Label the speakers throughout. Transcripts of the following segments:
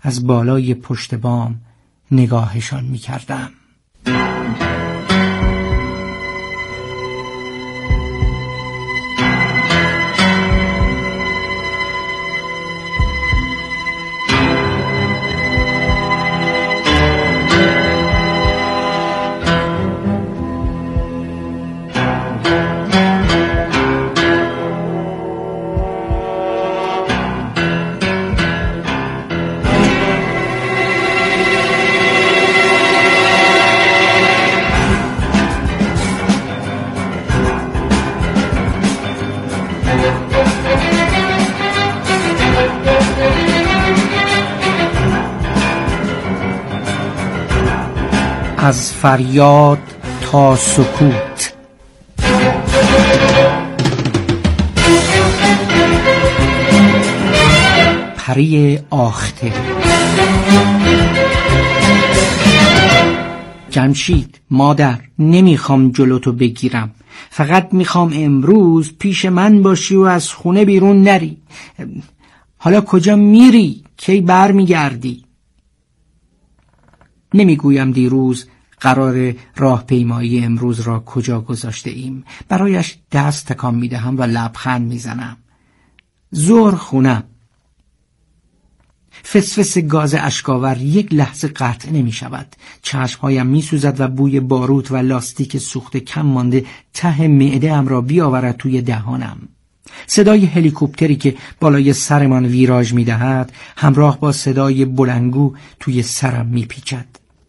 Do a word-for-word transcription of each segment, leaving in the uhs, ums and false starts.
Speaker 1: از بالای پشت بام نگاهشان می کردم. از فریاد تا سکوت. پری آخته. جمشید مادر، نمیخوام جلوتو بگیرم، فقط میخوام امروز پیش من باشی و از خونه بیرون نری. حالا کجا میری؟ کی بر میگردی؟ نمیگویم دیروز قرار راهپیمایی امروز را کجا گذاشته ایم. برایش دست تکان میدهم و لبخند میزنم. ظهر خونم. فسفس گاز اشکاور یک لحظه قطع نمی شود. چشمهایم می سوزد و بوی باروت و لاستیک سوخته کم مانده ته معده ام را بیاورد توی دهانم. صدای هلیکوپتری که بالای سرمان ویراژ می دهد همراه با صدای بلنگو توی سرم می پیچد.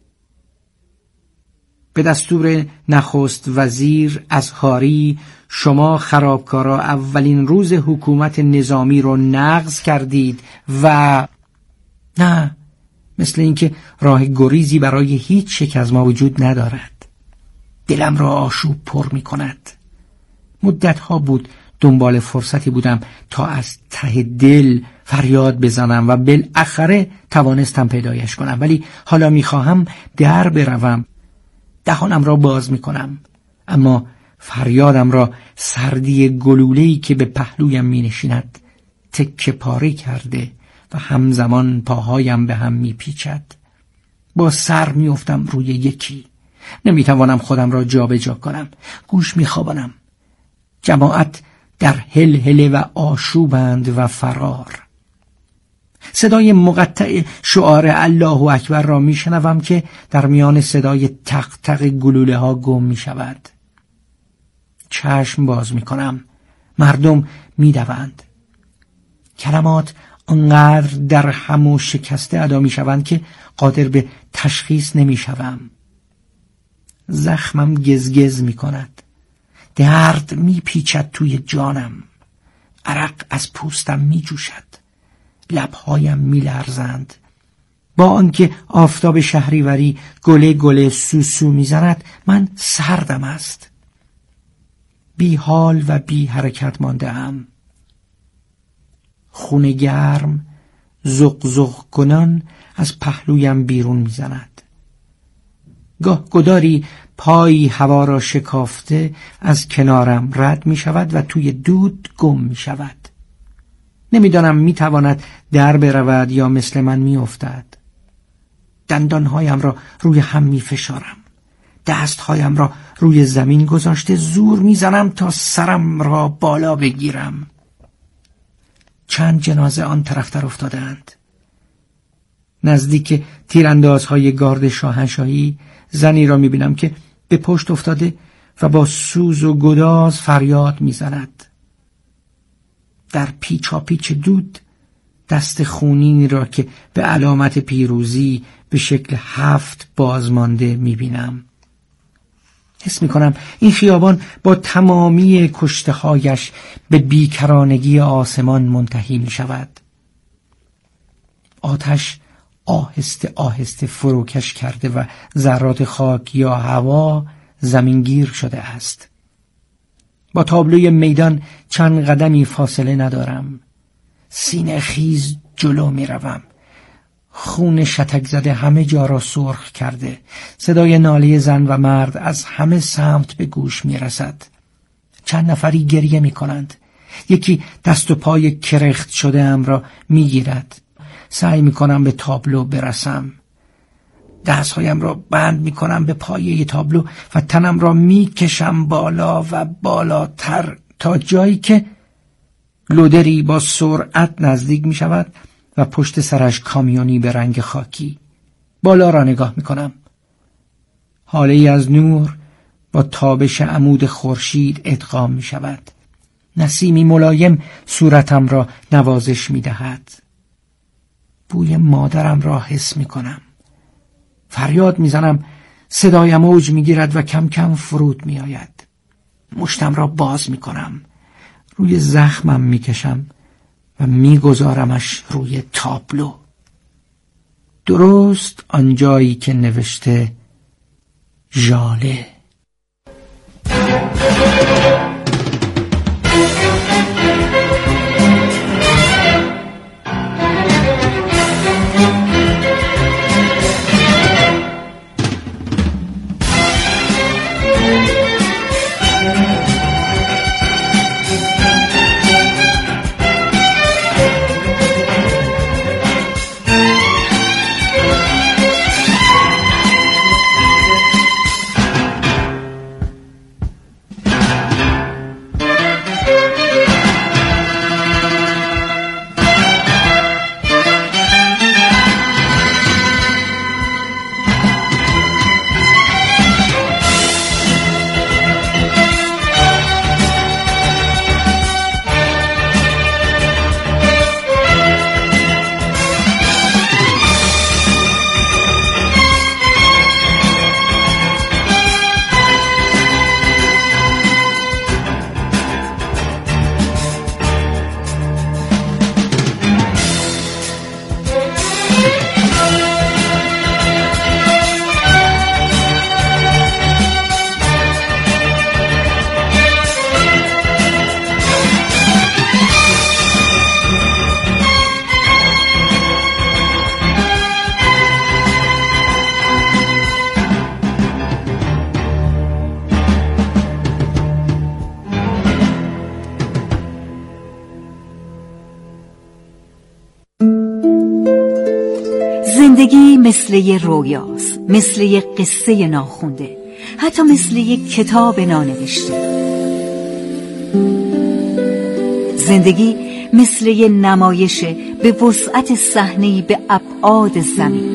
Speaker 1: به دستور نخست وزیر اظهاری، شما خرابکارا اولین روز حکومت نظامی رو نقض کردید و نه، مثل اینکه راه گریزی برای هیچ یک از ما وجود ندارد. دلم را آشوب پر می کند. مدتها بود دنبال فرصتی بودم تا از ته دل فریاد بزنم و بالاخره توانستم پیدایش کنم، ولی حالا میخواهم در بروم. دهانم را باز میکنم، اما فریادم را سردی گلوله‌ای که به پهلویم مینشیند تکه پاره کرده و همزمان پاهایم به هم میپیچد. با سر میافتم روی یکی. نمیتوانم خودم را جابجا جا کنم. گوش میخوابانم. جماعت در هل هله و آشوبند و فرار. صدای مقطع شعار الله اکبر را میشنوم که در میان صدای تق تق گلوله ها گم میشود. چشم باز میکنم. مردم میدوند. کلمات انقدر در هم و شکسته ادا میشوند که قادر به تشخیص نمیشوم. زخمم گزگز میکند. درد میپیچد توی جانم. عرق از پوستم میجوشد. لبهایم میلرزند. با آنکه آفتاب شهریوری گله گله سوسو میزند، من سردم است. بی حال و بی حرکت مانده ام. خون گرم زق زق کنان از پهلویم بیرون میزند. گاه گداری پایی هوا را شکافته از کنارم رد می شود و توی دود گم می شود. نمیدانم می تواند در برود یا مثل من می افتد. دندانهایم را روی هم می فشارم. دستهایم را روی زمین گذاشته زور می زنم تا سرم را بالا بگیرم. چند جنازه آن طرفتر افتادند. نزدیک تیراندازهای گارد شاهنشاهی زنی را می بینم که به پشت افتاده و با سوز و گداز فریاد می زند. در پیچا پیچ دود دست خونینی را که به علامت پیروزی به شکل هفت بازمانده می بینم. حس می کنم این خیابان با تمامی کشته هایش به بیکرانگی آسمان منتهی می شود. آتش آهسته آهسته فروکش کرده و ذرات خاک یا هوا زمینگیر شده است. با تابلوی میدان چند قدمی فاصله ندارم. سینه خیز جلو می روم. خون شتک زده همه جا را سرخ کرده. صدای ناله زن و مرد از همه سمت به گوش می رسد. چند نفری گریه می کنند. یکی دست و پای کرخت شده ام را می گیرد. سعی میکنم به تابلو برسم. دستهایم را بند میکنم به پایه تابلو و تنم را میکشم بالا و بالاتر تا جایی که لودری با سرعت نزدیک میشود و پشت سرش کامیونی به رنگ خاکی. بالا را نگاه میکنم. هاله ای از نور با تابش عمود خورشید ادغام میشود. نسیمی ملایم صورتم را نوازش میدهد. بوی مادرم را حس میکنم. فریاد میزنم، صدایم اوج میگیرد و کم کم فرود میآید. مشتم را باز میکنم، روی زخمم میکشم و میگذارمش روی تابلو، درست آنجایی که نوشته ژاله.
Speaker 2: زندگی مثل یه رویاست، مثل یه قصه ناخونده، حتی مثل یه کتاب نانوشته. زندگی مثل یه نمایشه به وسعت صحنه‌ای به ابعاد زمین.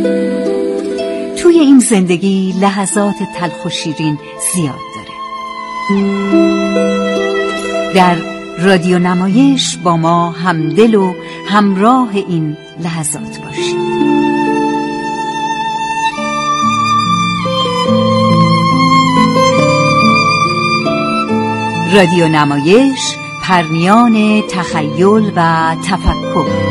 Speaker 2: توی این زندگی لحظات تلخ و شیرین زیاد داره. در رادیو نمایش با ما همدل و همراه این لحظات باشید. رادیو نمایش، پرنیان تخیل و تفکر.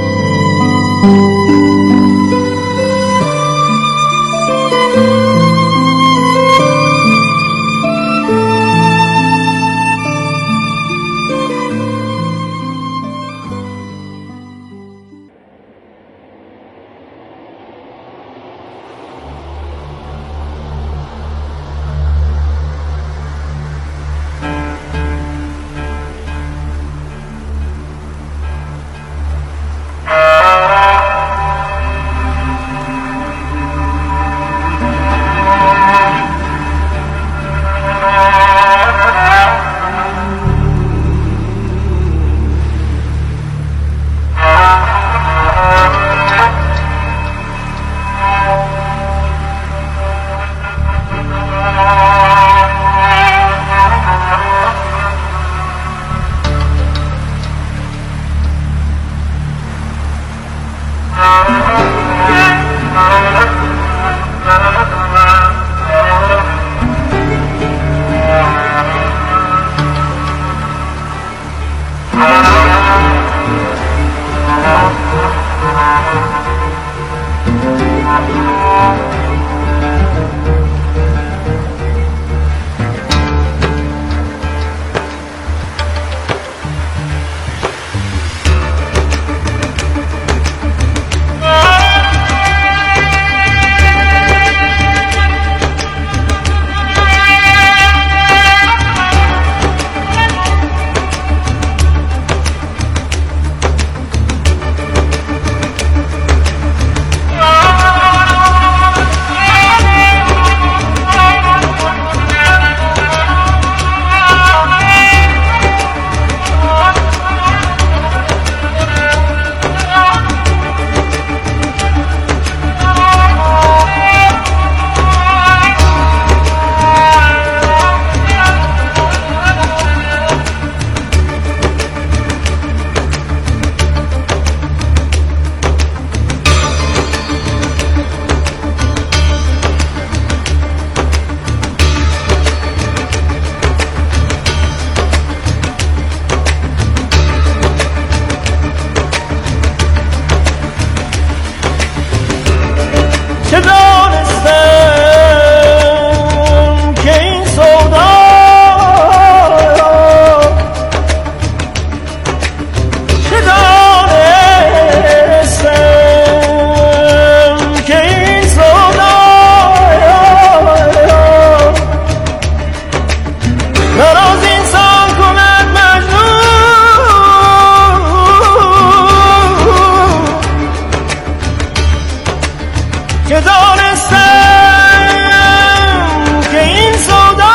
Speaker 3: چه دانستم که این سودا چه دانستم که این سودا نراز انسان کند مجنون چه دانستم که این سودا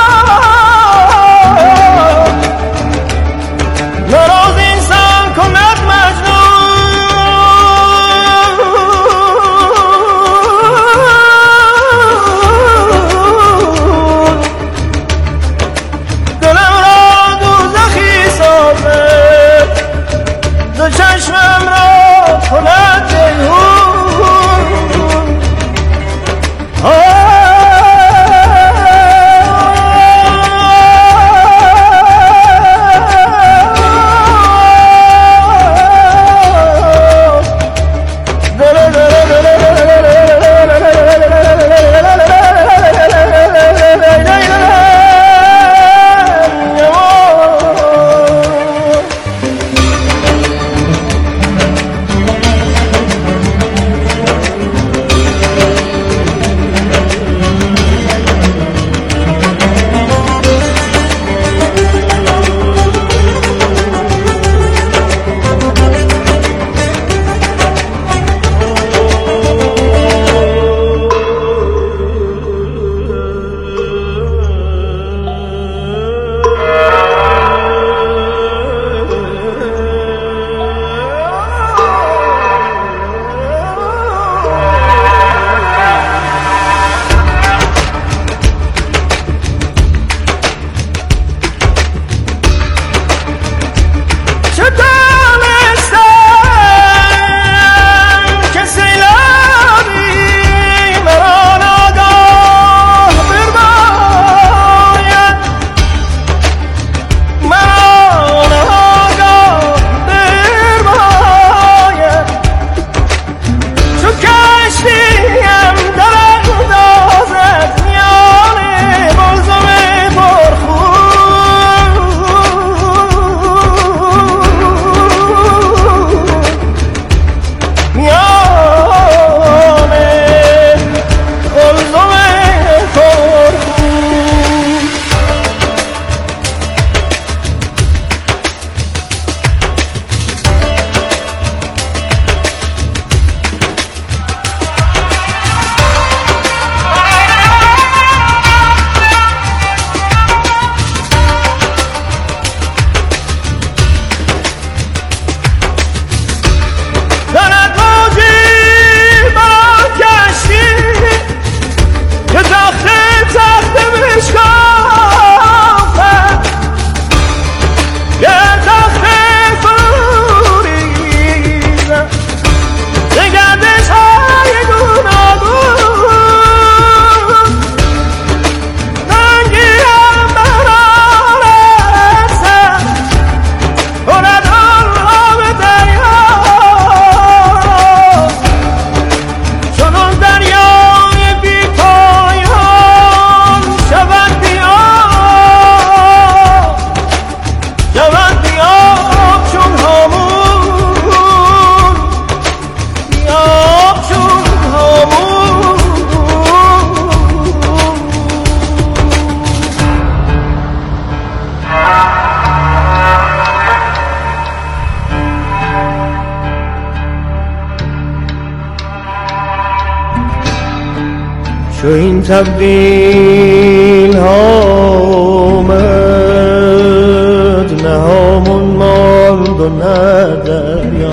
Speaker 3: نراز انسان کند مجنون دلم را دوزخی سازد دو چشمم را کند جیهون
Speaker 4: چو این تبدیل ها آمد نه همون ماند و نه دریا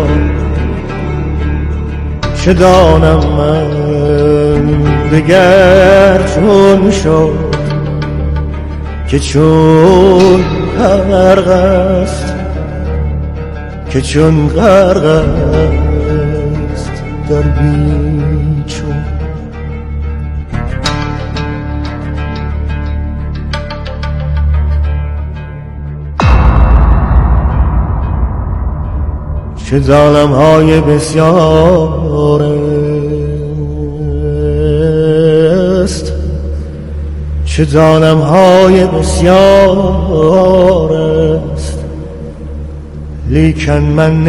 Speaker 4: چه دانم من دگر چون شد که چون غرق است که چون غرق است در بیچون چه ظالم های بسیاره چه دانم های بسیار است، لیکن من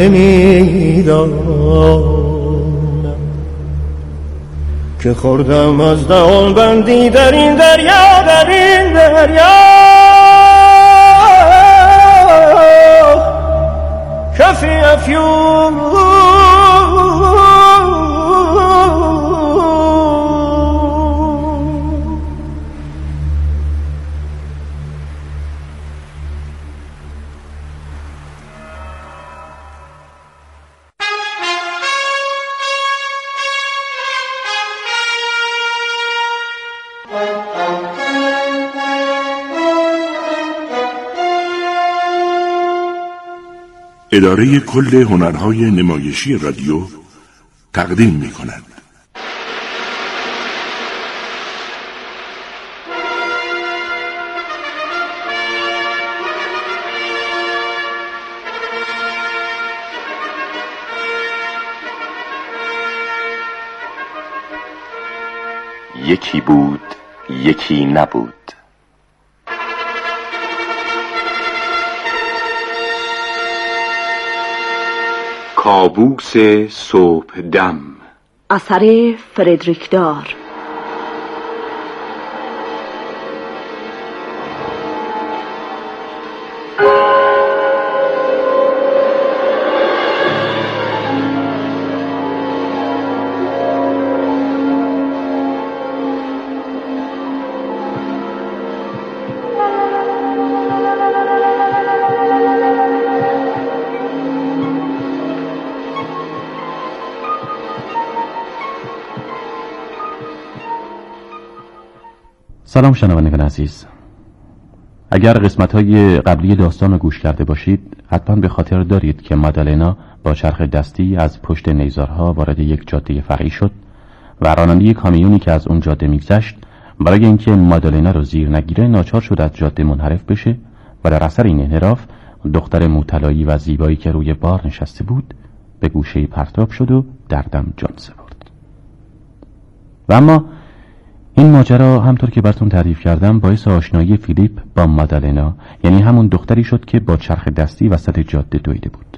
Speaker 4: نمیدانم که خوردم از دهان بندی در این دریا، در این دریا کفی افیون.
Speaker 5: اداره کل هنرهای نمایشی رادیو تقدیم می کند.
Speaker 6: یکی بود، یکی نبود. کابوس صبح دم،
Speaker 2: اثر فردریک دار.
Speaker 7: سلام شنوندگان عزیز. اگر قسمت‌های قبلی داستان رو گوش کرده باشید حتما به خاطر دارید که مادالنا با چرخ دستی از پشت نیزارها وارد یک جاده فرعی شد و راننده کامیونی که از اون جاده میگذشت برای اینکه مادالنا رو زیر نگیره ناچار شد از جاده منحرف بشه و در اثر این انحراف دختر موطلایی و زیبایی که روی بار نشسته بود به گوشه پرتاب شد و در دم جان سپرد. و اما این ماجرا همطور که براتون تعریف کردم باعث آشنایی فیلیپ با مادالنا، یعنی همون دختری شد که با چرخ دستی وسط جاده دویده بود.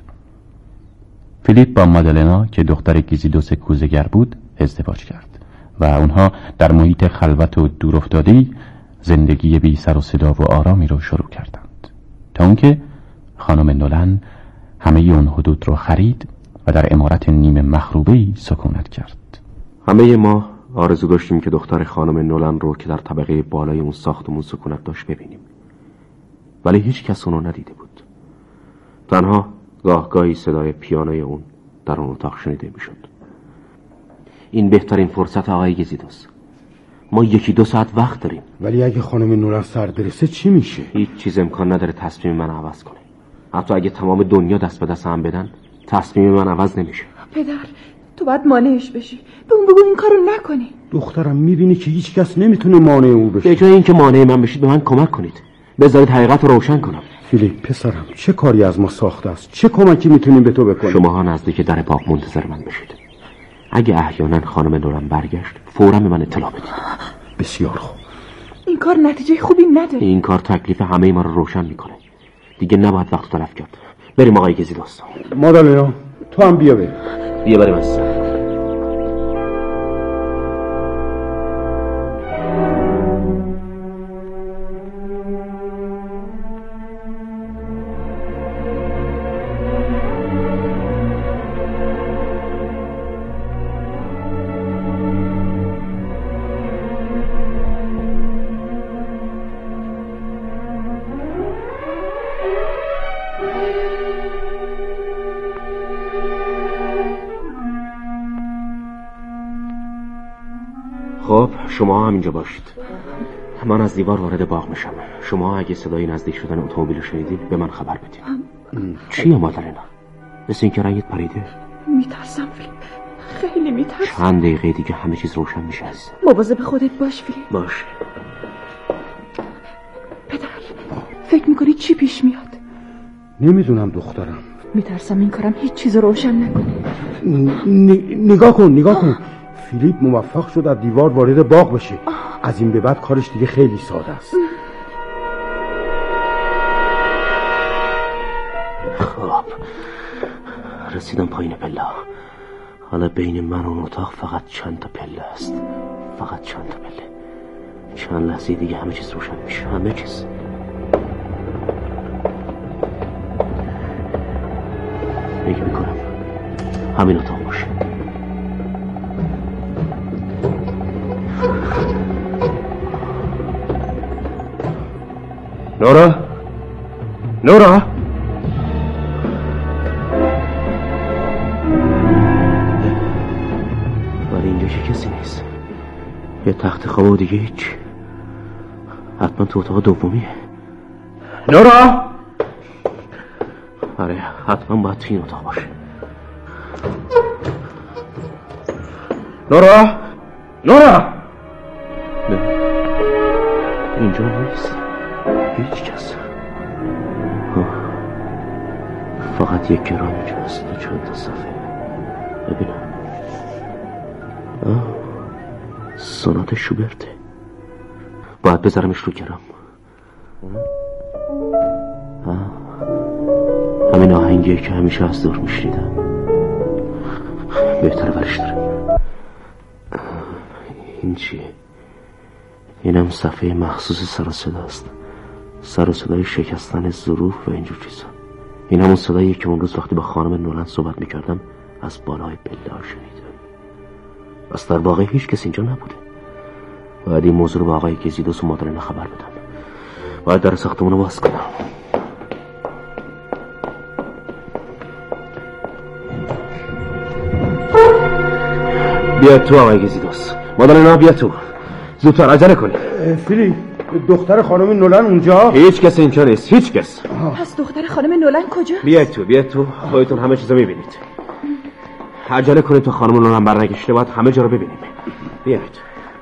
Speaker 7: فیلیپ با مادالنا که دختر گیزیدوس کوزه‌گر بود ازدواج کرد و اونها در محیط خلوت و دور افتاده‌ای زندگی بی سر و صدا و آرامی رو شروع کردند تا اونکه خانم نولن همه اون حدود رو خرید و در عمارت نیمه مخروبه‌ای سکونت کرد.
Speaker 6: همه ما آرزو داشتیم که دختر خانم نولن رو که در طبقه بالای اون ساختمون سکونت داشت ببینیم، ولی هیچ کس اونو ندیده بود. تنها گاه گاهی صدای پیانوی اون در اون اتاق شنیده میشد. این بهترین فرصت آقای گزیدوس. ما یکی دو ساعت وقت داریم.
Speaker 8: ولی اگه خانم نولن سر برسه چی میشه؟
Speaker 6: هیچ چیز امکان نداره تصمیم من عوض کنه. حتی اگه تمام دنیا دست به دست هم بدن تصمیم من عوض نمیشه.
Speaker 9: پدر تو باید مانعش بشی. به اون بگو این کارو نکنی.
Speaker 8: دخترم میبینی که هیچ کس نمیتونه مانع او بشه.
Speaker 6: به جای اینکه مانع من بشید به من کمک کنید. بذارید حقیقت رو روشن کنم.
Speaker 8: فیلیپ پسرم چه کاری از ما ساخته است؟ چه کمکی میتونیم به تو بکنیم؟
Speaker 6: شماها نزدیک در باغ منتظر من بشید. اگه احیانا خانم نولن برگشت فوراً به من اطلاع بدید.
Speaker 8: بسیار خوب.
Speaker 9: این کار نتیجه خوبی نداره.
Speaker 6: این کار تکلیف همه ما رو روشن میکنه. دیگه نباید وقت تلف کرد. بریم آقای گزیدوس.
Speaker 8: مادالنا تو هم بیا بریم.
Speaker 6: بیا بریم از خب شما هم اینجا باشید. من از دیوار وارد باغ میشم. شما اگه صدای نزدیک شدن اتومبیل شنیدید به من خبر بدید. چیه مادالنا؟ مثل اینکه رنگت پریده.
Speaker 9: میترسم فیلیپ، خیلی میترسم.
Speaker 6: چند دقیقه دیگه همه چیز روشن میشه.
Speaker 9: مواظب خودت باش فیلیپ.
Speaker 6: باشه.
Speaker 9: پدر فکر میکنی چی پیش میاد؟
Speaker 8: نمیدونم دخترم.
Speaker 9: میترسم این کارم هیچ چیز روشن نکنه.
Speaker 8: ن... نگاه کن نگاه کن. فیلیپ موفق شد از دیوار وارد باغ بشه.
Speaker 9: آه.
Speaker 8: از این به بعد کارش دیگه خیلی ساده است.
Speaker 6: خب رسیدم پایین پله. حالا بین من و اون اتاق فقط چند تا پله است، فقط چند تا پله. چند لحظه دیگه همه چیز روشن میشه، همه چیز. فکر میکنم همین اتاق باشه. نورا، نورا، ولی اینجا چه کسی نیست. یه تخت خواب و دیگه هیچ. حتما تو اتاق دومیه. نورا، آره حتما باید تو این اتاق باشه. نورا، نورا، نه اینجا نیست هیچ کس. فقط یک گرام اینجا هست و چند تا صفحه. ببینم. آه سونات شوبرته. باید بذارمش رو گرام. آه همین آهنگیه که همیشه از دور میشنیدم. بهتره برش دارم. این چیه؟ اینم صفحه مخصوص سر و صدا است. سر و صدای شکستن ظروف و اینجور چیزا. این همون صداییه که اون روز وقتی با خانم نولن صحبت میکردم از بالای پله ها شنیدم. بس در واقع هیچ کس اینجا نبوده. باید این موضوع رو با آقای گزیدوس و مادالنا خبر بدم. باید در ساختمون رو باز کنم. بیا تو آقای گزیدوس. مادالنا بیا تو. زودتر عجله کنید.
Speaker 8: فیلیپ، دختر خانم نولن اونجا؟
Speaker 6: هیچ کس اینجا نیست، هیچ کس.
Speaker 9: پس دختر خانم نولن کجا؟
Speaker 6: بیاید تو، بیاید تو. خودتون همه چیزو میبینید. عجله کنید تا خانم نولن برنگشته. باید همه جا رو ببینیم. بیاید.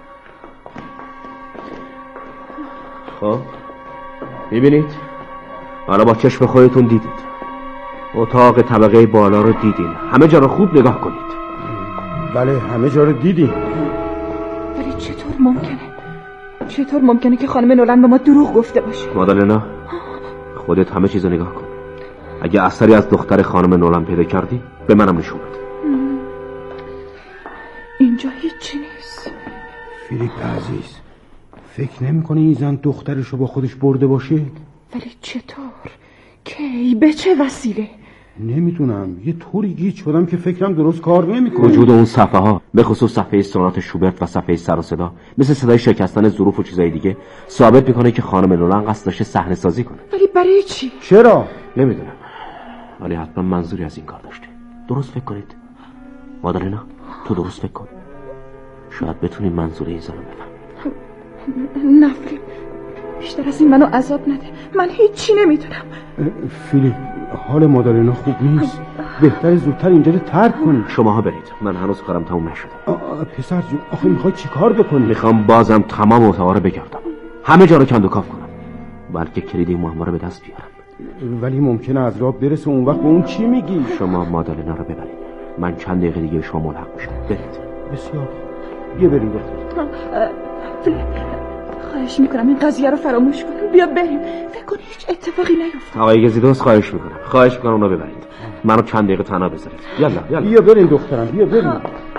Speaker 6: خب میبینید؟ حالا با چشم خودتون دیدید. اتاق طبقه بالا رو دیدین. همه جا رو خوب نگاه کنید.
Speaker 8: بله همه جا رو دیدیم.
Speaker 9: ولی چطور ممکنه؟ چطور ممکنه که خانم نولن به ما دروغ گفته باشه؟
Speaker 6: مادالنا خودت همه چیزو نگاه کن. اگه اثری از دختر خانم نولن پیدا کردی به منم نشون بده.
Speaker 9: اینجا هیچی نیست.
Speaker 8: فیلیپ عزیز، فکر نمی‌کنی این زن دخترشو با خودش برده باشه؟
Speaker 9: ولی چطور؟ کی؟ به چه وسیله؟
Speaker 8: نمیدونم، یه طوری گیج شدم که فکرم درست کار نمیکنه.
Speaker 6: وجود اون صفحه ها، به خصوص صفحه سونات شوبرت و صفحه سر و صدا، مثل صدای شکستن ظروف و چیزای دیگه، ثابت میکنه که خانم نولن قصد داشته صحنه سازی کنه.
Speaker 9: ولی برای چی؟
Speaker 8: چرا؟
Speaker 6: نمیدونم، ولی حتما منظوری از این کار داشته. درست فکر کنید. مادالنا تو درست فکر کن. شاید بتونی منظور این زنو بفهمی.
Speaker 9: نه فیلیپ، بیشتر از این منو عذاب نده. من هیچی نمیدونم.
Speaker 8: فیلیپ، حال مادالنا خوب نیست. بهتره زودتر اینجا رو ترک کنی.
Speaker 6: شماها برید، من هنوز کارم تموم نشده.
Speaker 8: پسر جون، آخه میخوای چی کار بکنی؟
Speaker 6: میخوام بازم تمام اتاقا رو بگردم، همه جا رو کند و کاف کنم، بلکه کلید این معما رو به دست بیارم.
Speaker 8: ولی ممکنه از راه برسه. اون وقت به اون چی میگی؟
Speaker 6: شما مادالنا رو ببرید، من چند دقیقه دیگه شما ملحق میشم. برید.
Speaker 8: بسیار بیا بریم دختر.
Speaker 9: فیلیپ، خواهش میکنم این قضیه رو فراموش کن. بیا بریم. فکر کن هیچ اتفاقی نیفته.
Speaker 6: آقای گزیدوس خواهش میکنم، خواهش میکنم اونو ببرید. منو چند دقیقه تنها بذارید. یالا یالا.
Speaker 8: بیا بریم دخترم، بیا بریم.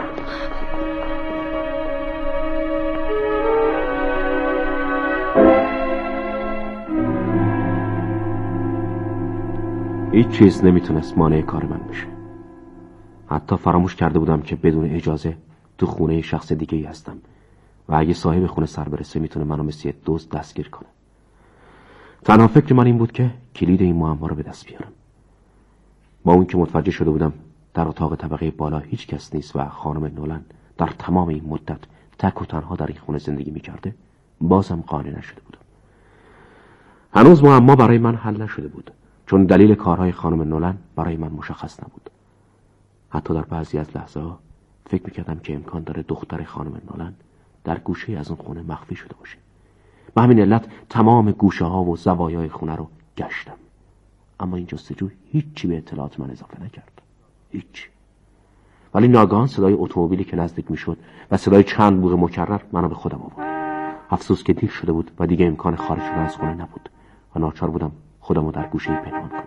Speaker 6: هیچ چیز نمیتونست مانع کار من بشه. حتی فراموش کرده بودم که بدون اجازه تو خونه شخص دیگه ای هستم و اگه صاحب خونه سر برسه میتونه منو مثل یه دزد دستگیر کنه. تنها فکر من این بود که کلید این معما رو به دست بیارم. با اون که متوجه شده بودم در اتاق طبقه بالا هیچ کس نیست و خانم نولن در تمام این مدت تک و تنها در این خونه زندگی میکرده، بازم قانع نشده بودم. هنوز معما برای من حل نشده بود، چون دلیل کارهای خانم نولن برای من مشخص نبود. حتی در بعضی از لحظه ها فکر میکردم که امکان داره دختر خانم نولن در گوشه از اون خونه مخفی شده باشه. به همین علت تمام گوشه ها و زوایای خونه رو گشتم، اما این جستجو هیچی به اطلاعات من اضافه نکرد، هیچ. ولی ناگهان صدای اتومبیلی که نزدیک میشد و صدای چند بوق مکرر منو به خودم آورد. افسوس که دیر شده بود و دیگه امکان خارج شدن از خونه نبود و ناچار بودم خودمو در گوشه‌ای پنهان کنم.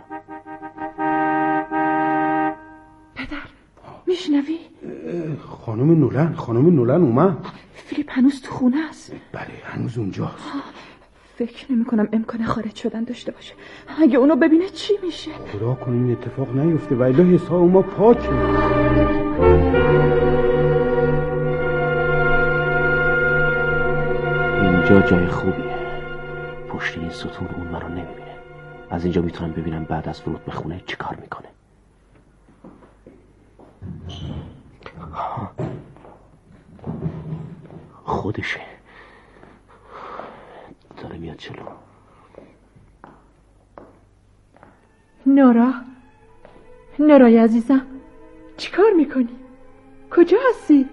Speaker 9: پدر میشنوی؟
Speaker 8: خانم نولن خانم نولن اومد.
Speaker 9: فیلیپ هنوز تو خونه است؟
Speaker 8: بله هنوز اونجاست.
Speaker 9: فکر نمی کنم امکان خارج شدن داشته باشه. اگه اونو ببینه چی میشه؟
Speaker 8: خدا کنه این اتفاق نیفته و الا حساب ما پاکه.
Speaker 6: اینجا جای خوبیه. پشت این ستون اون مرا نمیبینه. از اینجا میتونم ببینم بعد از ورود به خونه چی کار میکنه. خودشه داره میاد جلو.
Speaker 9: نورا نورای عزیزم چی کار میکنی؟ کجا هستی؟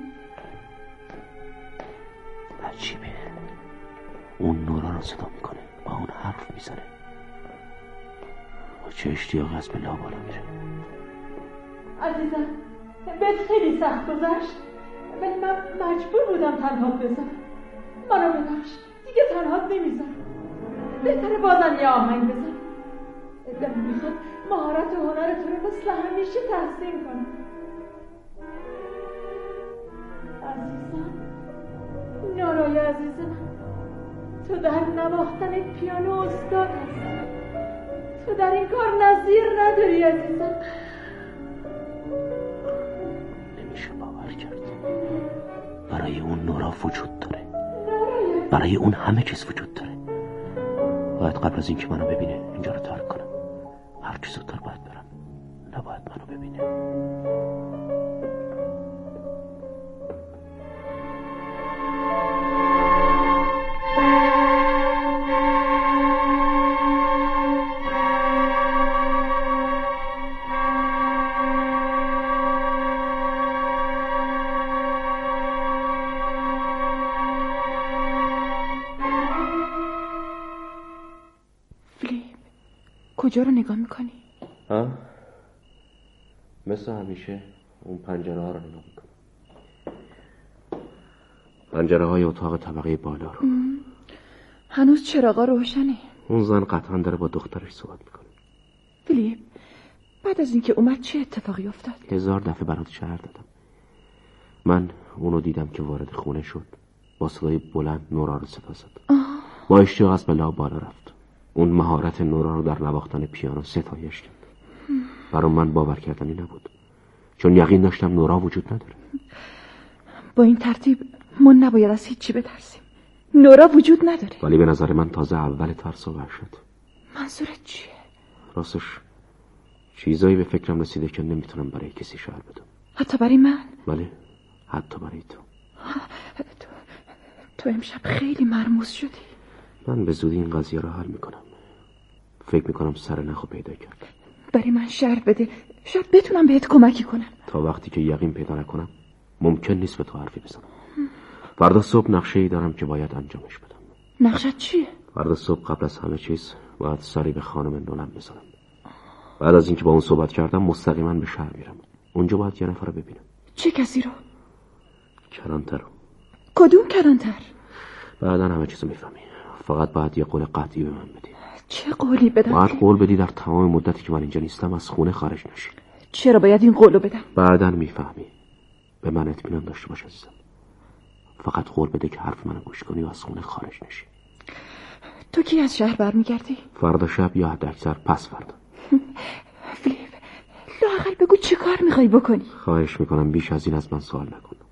Speaker 6: عجیبه اون نورا رو صدا میکنه با اون حرف میزنه. با چه اشتیاق از به لا بالا میره.
Speaker 9: عزیزم بهت خیلی سخت گذشت ولی من مجبور بودم تنهات بذارم. منو ببخش دیگه تنهات نمیذارم. بهتره بازم یه آهنگ بزن. دلم میخواد مهارت و هنر تو رو مثل همیشه تحسین کنم. عزیزم نورای عزیزم تو در نواختن پیانو استاد هستی. تو در این کار نظیر نداری عزیزم.
Speaker 6: نمیشه باور کرد برای اون نورا وجود داره. برای اون همه چیز وجود داره. باید قبل از اینکه منو ببینه اینجا رو ترک کنم. هر چی زودتر باید برم. نباید منو ببینه.
Speaker 9: کجا رو نگاه میکنی؟
Speaker 6: ها؟ مثل همیشه اون پنجره ها رو نگاه میکنم. پنجره های اتاق طبقه بالا رو.
Speaker 9: ام. هنوز چراغا روشنه.
Speaker 6: اون زن قطعا داره با دخترش صحبت میکنه.
Speaker 9: فیلیپ بعد از اینکه اومد چه اتفاقی افتاد؟
Speaker 6: هزار دفعه برات شعر دادم. من اونو دیدم که وارد خونه شد. با صدای بلند نورا رو صدا زد. با اشتیاق از بلا بالا رفت. اون مهارت نورا رو در نواختن پیانو ستایش کرد. برای من باور کردنی نبود چون یقین داشتم نورا وجود نداره.
Speaker 9: با این ترتیب ما نباید از هیچی بترسیم. نورا وجود نداره.
Speaker 6: ولی به نظر من تازه اول ترس آور شد.
Speaker 9: منظورت چیه؟
Speaker 6: راستش چیزایی به فکرم رسیده که نمیتونم برای کسی شعر بدم.
Speaker 9: حتی برای من؟
Speaker 6: بله حتی برای تو.
Speaker 9: تو, تو امشب خیلی مرموز شدی.
Speaker 6: من به زودی این قضیه رو حل میکنم. فکر میکنم سر نخو پیدا کردم.
Speaker 9: برای من شعر بده شاید بتونم بهت کمکی کنم.
Speaker 6: تا وقتی که یقین پیدا نکنم ممکن نیست به تو حرفی بزنم. فردا صبح نقشه‌ای دارم که باید انجامش بدم.
Speaker 9: نقشت چیه؟
Speaker 6: فردا صبح قبل از همه چیز باید سری به خانم نولن بزنم. بعد از اینکه با اون صحبت کردم مستقیما به شهر میرم. اونجا باید یه نفر رو ببینم.
Speaker 9: چه کسی رو؟
Speaker 6: کلانتر رو.
Speaker 9: کدوم کلانتر؟
Speaker 6: بعدا همه چیزو میفهمی. فقط باید یه قول قطعی به من بدی.
Speaker 9: چه قولی بدم؟
Speaker 6: باید قول بدی در تمام مدتی که من اینجا نیستم از خونه خارج نشی.
Speaker 9: چرا باید این قولو بدم؟
Speaker 6: بعدا میفهمی. به من اطمینان داشته باش عزیزم. فقط قول بده که حرف منو گوش کنی و از خونه خارج نشی.
Speaker 9: تو کی از شهر برمیگردی؟
Speaker 6: فردا شب یا حد اکثر پس فردا.
Speaker 9: فیلیپ لااقل بگو چه کار میخوای بکنی؟
Speaker 6: خواهش میکنم بیش از این از من سوال نکن.